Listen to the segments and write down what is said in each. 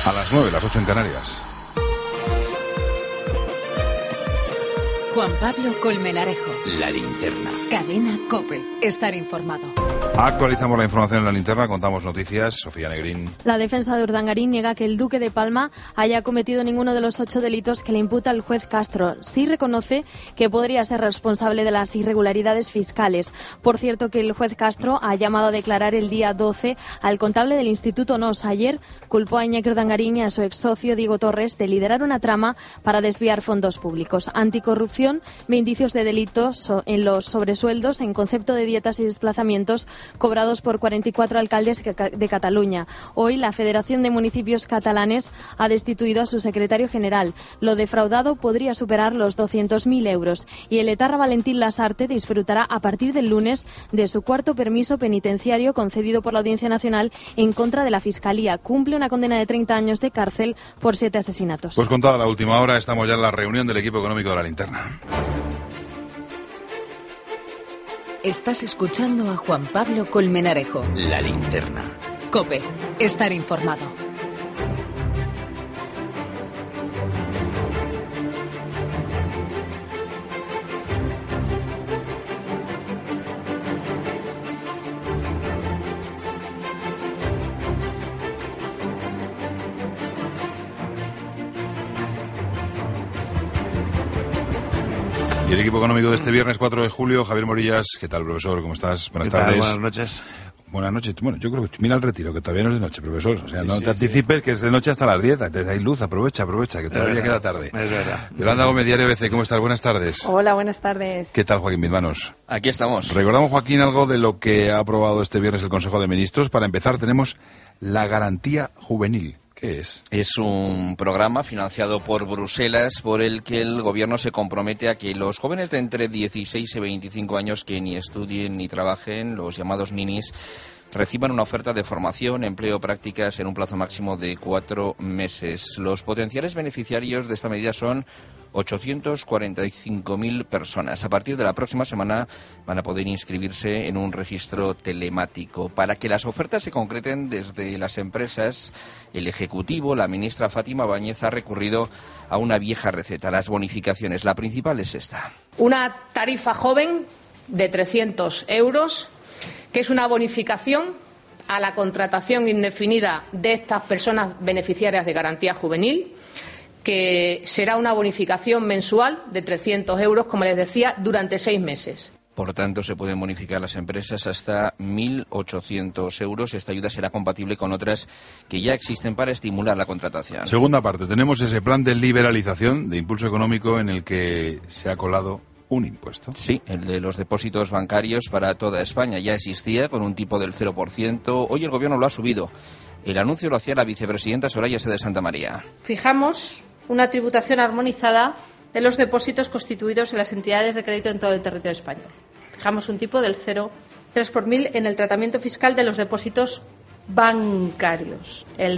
A las 9, las 8 en Canarias. Juan Pablo Colmenarejo. La linterna. Cadena COPE. Estar informado. Actualizamos la información en la linterna, contamos noticias. Sofía Negrín. La defensa de Urdangarín niega que el duque de Palma haya cometido ninguno de los 8 delitos que le imputa el juez Castro. Sí reconoce que podría ser responsable de las irregularidades fiscales. Por cierto, que el juez Castro ha llamado a declarar el día 12 al contable del Instituto NOS. Ayer culpó a Iñaki Urdangarín y a su ex socio Diego Torres de liderar una trama para desviar fondos públicos. Anticorrupción ve indicios de delitos en los sobresueldos en concepto de dietas y desplazamientos cobrados por 44 alcaldes de Cataluña. Hoy la Federación de Municipios Catalanes ha destituido a su secretario general. Lo defraudado podría superar los 200.000 euros. Y el etarra Valentín Lasarte disfrutará a partir del lunes de su cuarto permiso penitenciario concedido por la Audiencia Nacional en contra de la Fiscalía. Cumple una condena de 30 años de cárcel por 7 asesinatos. Pues contada la última hora, estamos ya en la reunión del equipo económico de la linterna. Estás escuchando a Juan Pablo Colmenarejo. La linterna. COPE. Estar informado. Y el equipo económico de este viernes 4 de julio, Javier Morillas. ¿Qué tal, profesor? ¿Cómo estás? Buenas tardes. Buenas noches. Buenas noches. Bueno, yo creo que mira el retiro, que todavía no es de noche, profesor. O sea, no te anticipes que es de noche hasta las 10. Entonces hay luz, aprovecha, que todavía queda tarde. Es verdad. Yolanda Gómez, Diario ABC, ¿cómo estás? Buenas tardes. Hola, buenas tardes. ¿Qué tal, Joaquín Bizmanos? Aquí estamos. Recordamos, Joaquín, algo de lo que ha aprobado este viernes el Consejo de Ministros. Para empezar, tenemos la garantía juvenil. ¿Qué es? Es un programa financiado por Bruselas por el que el gobierno se compromete a que los jóvenes de entre 16 y 25 años que ni estudien ni trabajen, los llamados ninis, reciban una oferta de formación, empleo, prácticas en un plazo máximo de 4 meses. Los potenciales beneficiarios de esta medida son 845.000 personas. A partir de la próxima semana van a poder inscribirse en un registro telemático. Para que las ofertas se concreten desde las empresas, el Ejecutivo, la ministra Fátima Báñez, ha recurrido a una vieja receta, las bonificaciones. La principal es esta. Una tarifa joven de 300 euros, que es una bonificación a la contratación indefinida de estas personas beneficiarias de garantía juvenil, que será una bonificación mensual de 300 euros, como les decía, durante 6 meses. Por tanto, se pueden bonificar las empresas hasta 1.800 euros. Esta ayuda será compatible con otras que ya existen para estimular la contratación. Segunda parte, tenemos ese plan de liberalización, de impulso económico, en el que se ha colado un impuesto. Sí, el de los depósitos bancarios para toda España. Ya existía con un tipo del 0%. Hoy el Gobierno lo ha subido. El anuncio lo hacía la vicepresidenta Soraya Sáenz de Santamaría. Fijamos una tributación armonizada de los depósitos constituidos en las entidades de crédito en todo el territorio español. Fijamos un tipo del 0,3 por mil en el tratamiento fiscal de los depósitos bancarios. El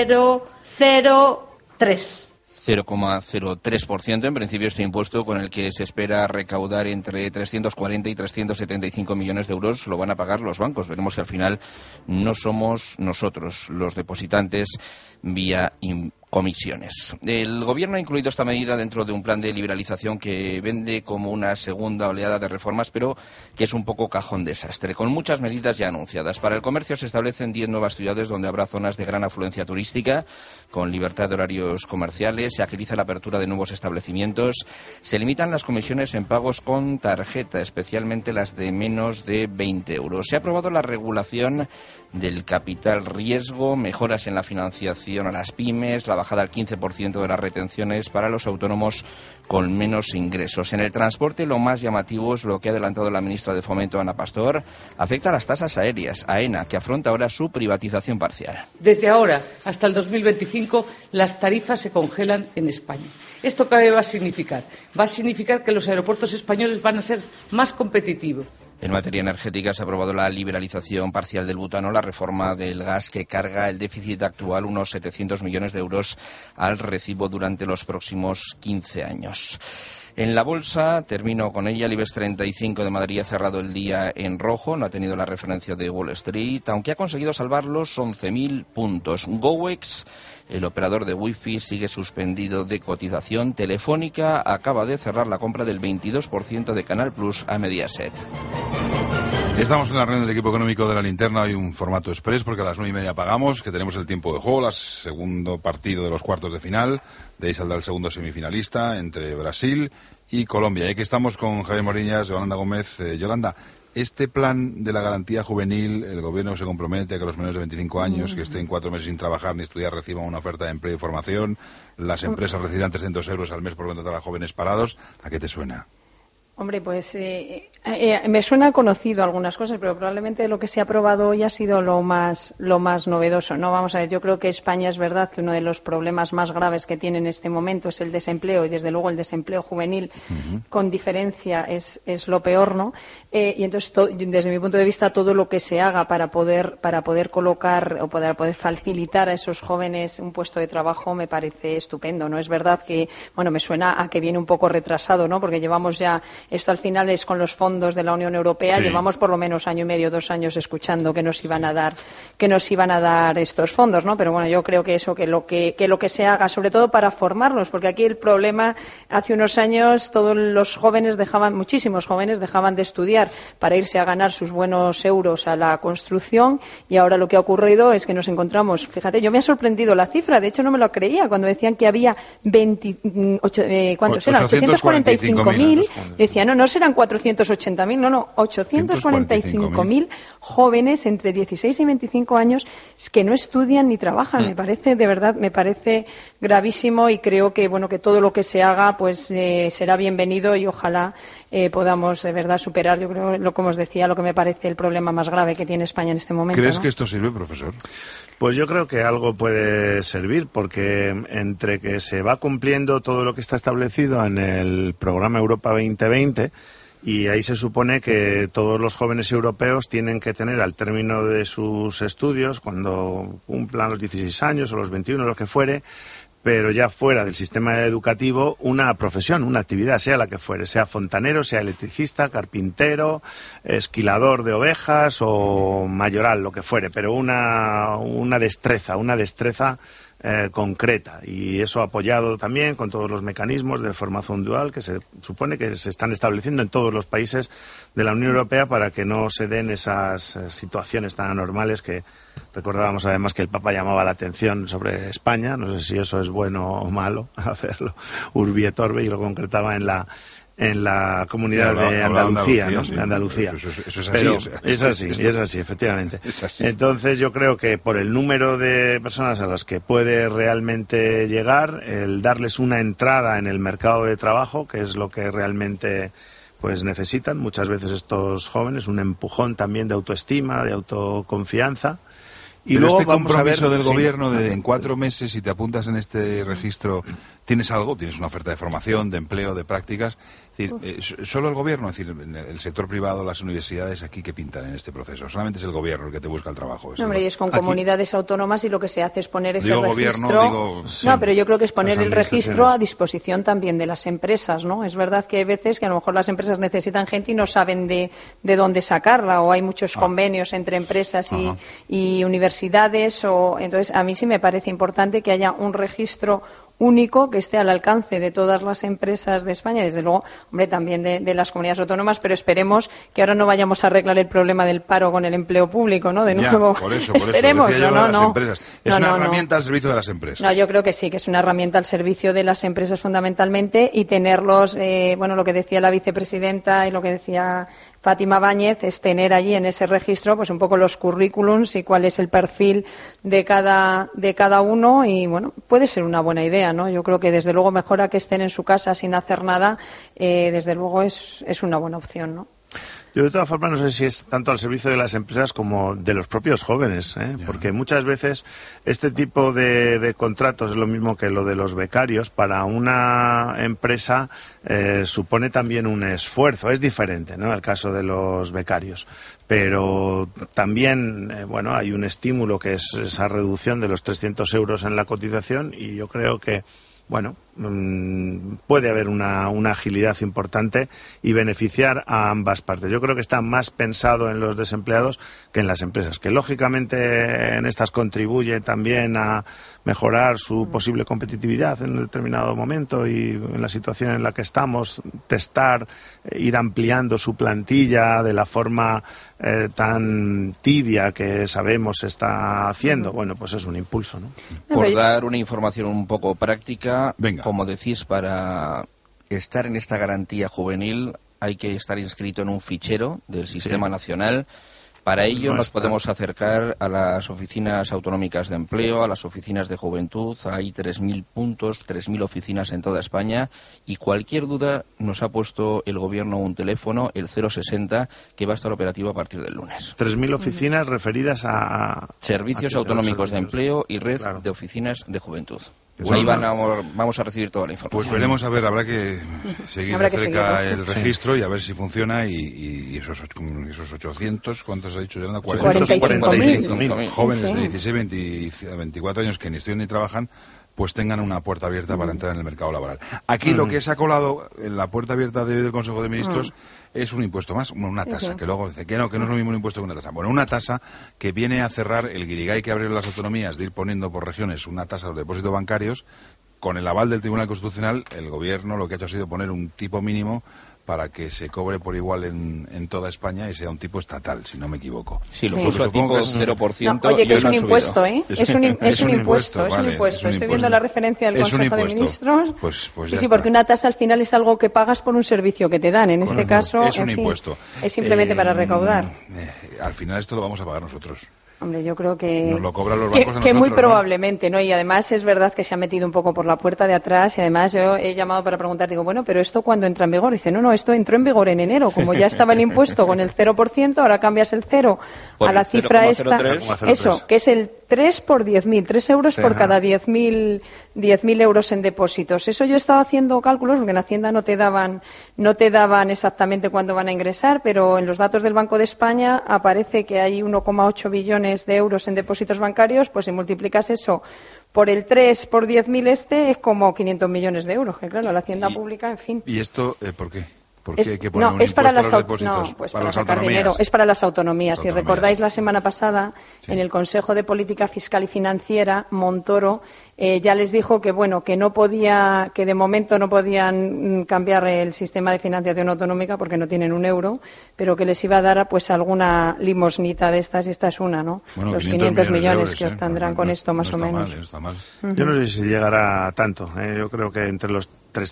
0,03. 0,03%. En principio, este impuesto, con el que se espera recaudar entre 340 y 375 millones de euros, lo van a pagar los bancos. Veremos que al final no somos nosotros los depositantes vía comisiones. El Gobierno ha incluido esta medida dentro de un plan de liberalización que vende como una segunda oleada de reformas, pero que es un poco cajón desastre, con muchas medidas ya anunciadas. Para el comercio se establecen 10 nuevas ciudades donde habrá zonas de gran afluencia turística, con libertad de horarios comerciales, se agiliza la apertura de nuevos establecimientos, se limitan las comisiones en pagos con tarjeta, especialmente las de menos de 20 euros. Se ha aprobado la regulación del capital riesgo, mejoras en la financiación a las pymes, la bajada al 15% de las retenciones para los autónomos con menos ingresos. En el transporte, lo más llamativo es lo que ha adelantado la ministra de Fomento, Ana Pastor, afecta a las tasas aéreas, AENA, que afronta ahora su privatización parcial. Desde ahora hasta el 2025, las tarifas se congelan en España. ¿Esto qué va a significar? Va a significar que los aeropuertos españoles van a ser más competitivos. En materia energética se ha aprobado la liberalización parcial del butano, la reforma del gas que carga el déficit actual, unos 700 millones de euros, al recibo durante los próximos 15 años. En la bolsa, termino con ella, el IBEX 35 de Madrid ha cerrado el día en rojo, no ha tenido la referencia de Wall Street, aunque ha conseguido salvar los 11.000 puntos. Gowex, el operador de Wi-Fi, sigue suspendido de cotización. Telefónica acaba de cerrar la compra del 22% de Canal Plus a Mediaset. Estamos en la reunión del equipo económico de La Linterna, hay un formato express porque a las 9:30 pagamos, que tenemos el tiempo de juego, el segundo partido de los cuartos de final, de ahí saldrá el segundo semifinalista entre Brasil y Colombia. Y aquí estamos con Javier Moriñas, Yolanda Gómez. Yolanda, este plan de la garantía juvenil, el gobierno se compromete a que los menores de 25 años que estén 4 meses sin trabajar ni estudiar reciban una oferta de empleo y formación, las empresas recibirán 300 euros al mes por contratar a jóvenes parados. ¿A qué te suena? Hombre, pues me suena conocido algunas cosas, pero probablemente lo que se ha aprobado hoy ha sido lo más novedoso. No, vamos a ver, yo creo que España es verdad que uno de los problemas más graves que tiene en este momento es el desempleo, y desde luego el desempleo juvenil con diferencia es lo peor, ¿no? Y entonces, desde mi punto de vista, todo lo que se haga para poder colocar o para poder facilitar a esos jóvenes un puesto de trabajo me parece estupendo, ¿no? Es verdad que, bueno, me suena a que viene un poco retrasado, ¿no? Porque llevamos ya, esto al final es con los fondos de la Unión Europea, sí. Llevamos por lo menos año y medio, 2 años escuchando que nos iban a dar estos fondos, ¿no? Pero bueno, yo creo que eso, que lo que se haga, sobre todo para formarlos, porque aquí el problema, hace unos años todos los jóvenes muchísimos jóvenes dejaban de estudiar para irse a ganar sus buenos euros a la construcción, y ahora lo que ha ocurrido es que nos encontramos, fíjate, yo me ha sorprendido la cifra, de hecho no me lo creía cuando decían que había 845.000, decía, no serán 480.000, no, 845.000 jóvenes entre 16 y 25 años que no estudian ni trabajan. Me parece, de verdad, me parece gravísimo, y creo que, bueno, que todo lo que se haga pues será bienvenido, y ojalá podamos de verdad superar, yo creo, como os decía, lo que me parece el problema más grave que tiene España en este momento. ¿Crees que esto sirve, profesor? Pues yo creo que algo puede servir, porque entre que se va cumpliendo todo lo que está establecido en el programa Europa 2020, y ahí se supone que todos los jóvenes europeos tienen que tener, al término de sus estudios, cuando cumplan los 16 años o los 21, lo que fuere, pero ya fuera del sistema educativo, una profesión, una actividad, sea la que fuere, sea fontanero, sea electricista, carpintero, esquilador de ovejas o mayoral, lo que fuere, pero una destreza concreta, y eso apoyado también con todos los mecanismos de formación dual que se supone que se están estableciendo en todos los países de la Unión Europea para que no se den esas situaciones tan anormales que recordábamos además que el Papa llamaba la atención sobre España. No sé si eso es bueno o malo hacerlo urbi et orbi, y lo concretaba en la comunidad de Andalucía, ¿no? Sí. De Andalucía. Eso es así. Pero o sea, es así, efectivamente. Es así. Entonces yo creo que por el número de personas a las que puede realmente llegar, el darles una entrada en el mercado de trabajo, que es lo que realmente pues necesitan muchas veces estos jóvenes, un empujón también de autoestima, de autoconfianza. Y pero luego este compromiso del gobierno de en 4 meses, si te apuntas en este registro, tienes algo, tienes una oferta de formación, de empleo, de prácticas. Es decir, solo el gobierno, es decir, el sector privado, las universidades, aquí ¿qué pintan en este proceso? Solamente es el gobierno el que te busca el trabajo. No, hombre, y es con aquí, comunidades autónomas, y lo que se hace es poner ese registro. No, pero yo creo que es poner el registro a disposición también de las empresas, ¿no? Es verdad que hay veces que a lo mejor las empresas necesitan gente y no saben de dónde sacarla, o hay muchos convenios entre empresas y universidades, entonces a mí sí me parece importante que haya un registro único que esté al alcance de todas las empresas de España, desde luego, hombre, también de las comunidades autónomas, pero esperemos que ahora no vayamos a arreglar el problema del paro con el empleo público, ¿no? De nuevo. Por eso. Esperemos, no. Es una herramienta al servicio de las empresas. No, yo creo que sí, que es una herramienta al servicio de las empresas fundamentalmente, y tenerlos, lo que decía la vicepresidenta y lo que decía Fátima Báñez, es tener allí en ese registro pues un poco los currículums y cuál es el perfil de cada uno, y bueno, puede ser una buena idea, ¿no? Yo creo que desde luego mejora que estén en su casa sin hacer nada, desde luego es una buena opción, ¿no? Yo de todas formas no sé si es tanto al servicio de las empresas como de los propios jóvenes, porque muchas veces este tipo de contratos es lo mismo que lo de los becarios. Para una empresa supone también un esfuerzo, es diferente, ¿no?, el caso de los becarios, pero también hay un estímulo que es esa reducción de los 300 euros en la cotización, y yo creo que puede haber una agilidad importante y beneficiar a ambas partes. Yo creo que está más pensado en los desempleados que en las empresas, que lógicamente en estas contribuye también a mejorar su posible competitividad en un determinado momento y en la situación en la que estamos, testar, ir ampliando su plantilla de la forma tan tibia que sabemos se está haciendo. Bueno, pues es un impulso, ¿no? Por dar una información un poco práctica, Venga. como decís, para estar en esta garantía juvenil hay que estar inscrito en un fichero del Sistema Nacional. Para ello nos podemos acercar a las oficinas autonómicas de empleo, a las oficinas de juventud. Hay 3.000 puntos, 3.000 oficinas en toda España, y cualquier duda nos ha puesto el Gobierno un teléfono, el 060, que va a estar operativo a partir del lunes. 3.000 oficinas referidas a Servicios autonómicos de empleo y red de oficinas de juventud. Pues ahí vamos a recibir toda la información. Pues veremos, a ver, habrá que seguir de cerca el registro y a ver si funciona, y esos 800, ¿cuántos ha dicho Yolanda? 45.000 jóvenes de 16 a 24 años que ni estudian ni trabajan, pues tengan una puerta abierta para entrar en el mercado laboral. Aquí lo que se ha colado en la puerta abierta de hoy del Consejo de Ministros es un impuesto más, una tasa, que luego dice que no es lo mismo un impuesto que una tasa. Bueno, una tasa que viene a cerrar el guirigay que abrieron las autonomías de ir poniendo por regiones una tasa a los depósitos bancarios. Con el aval del Tribunal Constitucional, el Gobierno lo que ha hecho ha sido poner un tipo mínimo para que se cobre por igual en toda España y sea un tipo estatal, si no me equivoco. Sí, lo puso a tipo 0%. No, oye, que es un impuesto, ¿eh? Es un impuesto. Estoy viendo la referencia del Consejo de Ministros. Pues sí, porque una tasa al final es algo que pagas por un servicio que te dan. En este caso, es un impuesto. Es simplemente para recaudar. Al final esto lo vamos a pagar nosotros. Hombre, yo creo que nos lo cobran los bancos a que muy nosotros, probablemente, ¿no? Y además es verdad que se ha metido un poco por la puerta de atrás, y además yo he llamado para preguntar, digo, bueno, pero ¿esto cuándo entra en vigor? Dice, no, esto entró en vigor en enero, como ya estaba el impuesto con el 0%, ahora cambias el 0 a la cifra esta, eso, que es el 3 por 10.000, 3 euros por cada 10.000 euros en depósitos. Eso yo he estado haciendo cálculos, porque en Hacienda no te daban exactamente cuándo van a ingresar, pero en los datos del Banco de España aparece que hay 1,8 billones de euros en depósitos bancarios. Pues si multiplicas eso por el 3 por 10.000 es como 500 millones de euros, que claro, la Hacienda pública, en fin. ¿Y esto por qué? ¿Por qué hay que poner un es para impuesto las a los depósitos? pues para las sacar autonomías. dinero, es para las autonomías. Si recordáis la semana pasada, en el Consejo de Política Fiscal y Financiera, Montoro ya les dijo que bueno, que de momento no podían cambiar el sistema de financiación autonómica porque no tienen un euro, pero que les iba a dar pues alguna limosnita de estas, y esta es una, ¿no? Bueno, los 500 millones que os tendrán con esto, más o menos. No está mal. Yo no sé si llegará a tanto. Yo creo que entre los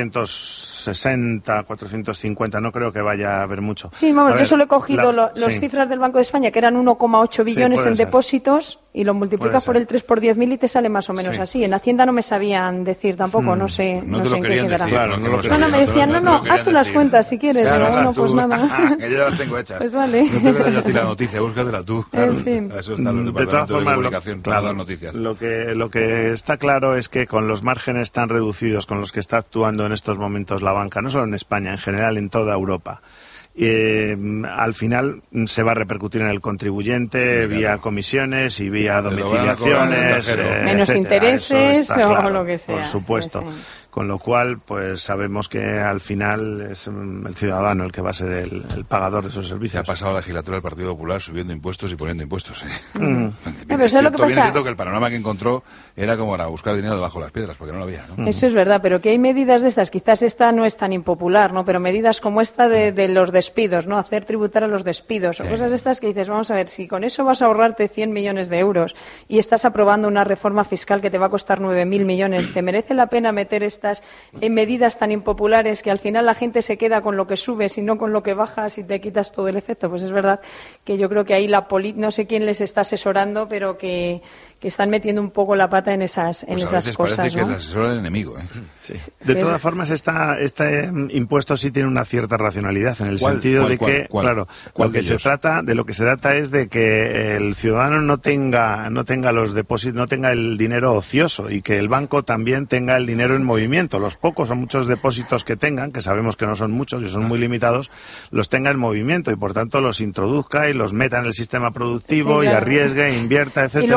360, 450, no creo que vaya a haber mucho. Sí, vamos, yo solo he cogido las cifras del Banco de España, que eran 1,8 billones en depósitos, y lo multiplicas por el 3 por 10.000 y te sale más o menos así. En Hacienda no me sabían decir tampoco, no sé en qué quedará. Claro, me decían, haz tú las cuentas si quieres. Claro, bueno, pues nada. Que yo ya las tengo hechas. Pues vale. No te voy a dar yo a ti la noticia, búscatela tú. Claro. En fin. Eso está en los departamentos de comunicación para dar noticias. Lo que está claro es que con los márgenes tan reducidos con los que está actuando en estos momentos la banca, no solo en España, en general en toda Europa, al final se va a repercutir en el contribuyente vía comisiones y vía domiciliaciones, menos intereses o lo que sea. Por supuesto. Sí. Con lo cual, pues sabemos que al final es el ciudadano el que va a ser el pagador de esos servicios. Se ha pasado la legislatura del Partido Popular subiendo impuestos y poniendo impuestos. Pero eso es lo que pasa. Es cierto que el panorama que encontró era como para buscar dinero debajo de las piedras, porque no lo había, ¿no? Eso es verdad, pero que hay medidas de estas, quizás esta no es tan impopular, ¿no? Pero medidas como esta de los despidos, ¿no? Hacer tributar a los despidos, o cosas de estas que dices, vamos a ver, si con eso vas a ahorrarte 100 millones de euros y estás aprobando una reforma fiscal que te va a costar 9.000 millones, ¿te merece la pena meter estas en medidas tan impopulares que al final la gente se queda con lo que subes y no con lo que bajas y te quitas todo el efecto? Pues es verdad que yo creo que ahí no sé quién les está asesorando, pero que están metiendo un poco la pata en esas cosas, parece ¿no? que el asesor es el enemigo, ¿eh? Sí. De todas formas, este impuesto sí tiene una cierta racionalidad, en el sentido de que, claro, lo que se trata es de que el ciudadano no tenga los depósitos, no tenga el dinero ocioso, y que el banco también tenga el dinero en movimiento. Los pocos o muchos depósitos que tengan, que sabemos que no son muchos y son muy limitados, los tenga en movimiento y por tanto los introduzca y los meta en el sistema productivo y arriesgue, invierta, etcétera. Y luego inviertes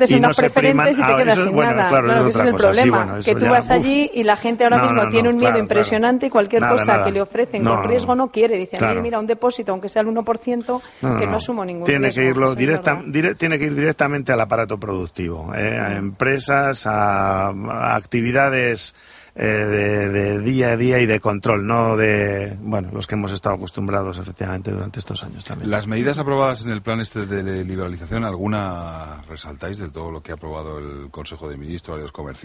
metes en unas preferentes y te quedas sin nada. Claro, ese es el problema. Que tú vas allí y la gente ahora mismo tiene un miedo impresionante y cualquier cosa que le ofrecen con riesgo no quiere. Dicen, mira, un depósito, aunque sea el 1%, que no asumo ningún riesgo. Tiene que ir directamente al aparato productivo, a empresas, a actividades de día a día y de control, no de los que hemos estado acostumbrados efectivamente durante estos años también. Las medidas aprobadas en el plan de liberalización, ¿alguna resaltáis de todo lo que ha aprobado el Consejo de Ministros, varios comercios?